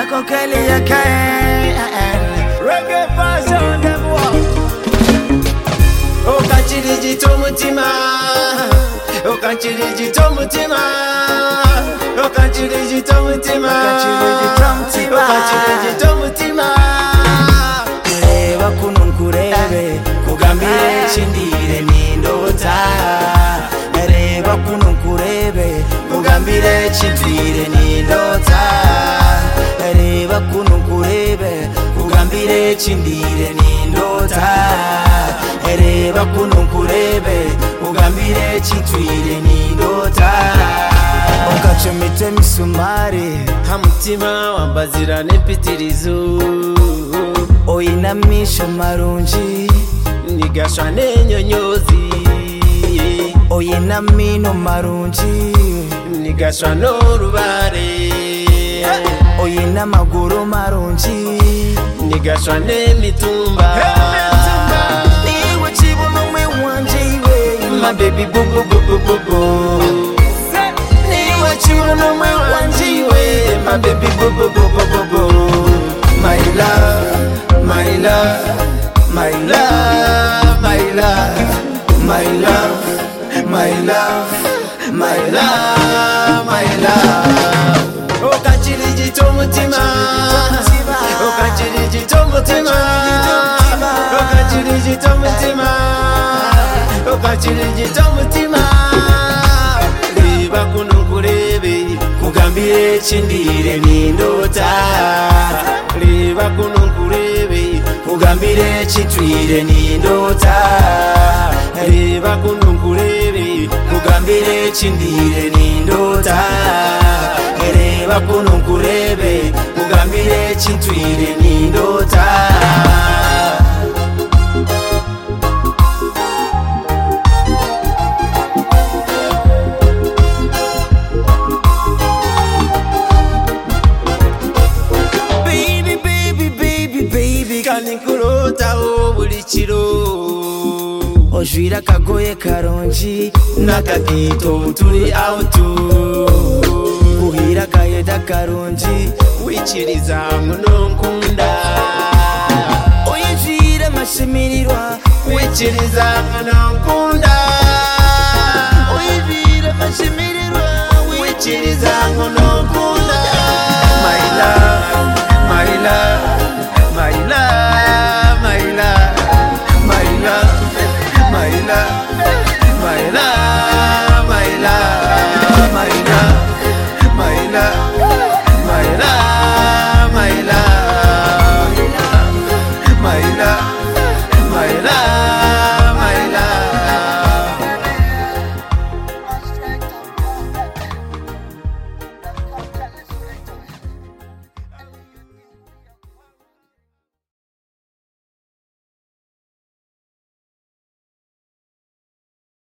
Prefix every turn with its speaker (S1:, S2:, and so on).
S1: Yako Kelly yake
S2: Reggae version them walk. Okachiriji tomutima, okachiriji tomutima, okachiriji tomutima, okachiriji tomutima.
S1: Reba kuno nkurebe kugambire chindire nindota. Reba kuno nkurebe kugambire chindire nindota. Reba kuno nkurebe kugambire chindire nindota. Reba kuno nkurebe kugambire chitwire nindota. Ukachomite misumari
S2: Hamutima wambazira nepitirizo.
S1: Oyinamisha marunji
S2: Nigashwa nenyonyozi.
S1: Oyinamino marunji
S2: Nigashwa n'orubare.
S1: Oyinamaguru marunji
S2: Nigashwa n'emitumba.
S1: Niwe chibono mwe wanje iwe
S2: My baby boo boo boo boo boo boo. Niwe chibono mwe wanje iwe. My baby boo boo boo boo boo boo. My love, my love, my love, my love, my love, my love, my love, my love. Okachiriji tomutima, okachiriji tomutima, okachiriji tomutima, okachiriji tomutima. Reba kuno nkurebe kugambire chindire nindota. Reba kuno nkurebe kugambire chitwire nindota. Reba kuno nkurebe kugambire chindire nindota. Reba kuno nkurebe kugambire chitwire nindota. Kanikurota obulikiro.
S1: Ojwira kagoye karunji
S2: Nakakito tuli autu.
S1: Kuhira kayeda karunji
S2: Wichiriza muno nkunda.
S1: Oyinjira mashimirirwa
S2: Wichiriza muno nkunda.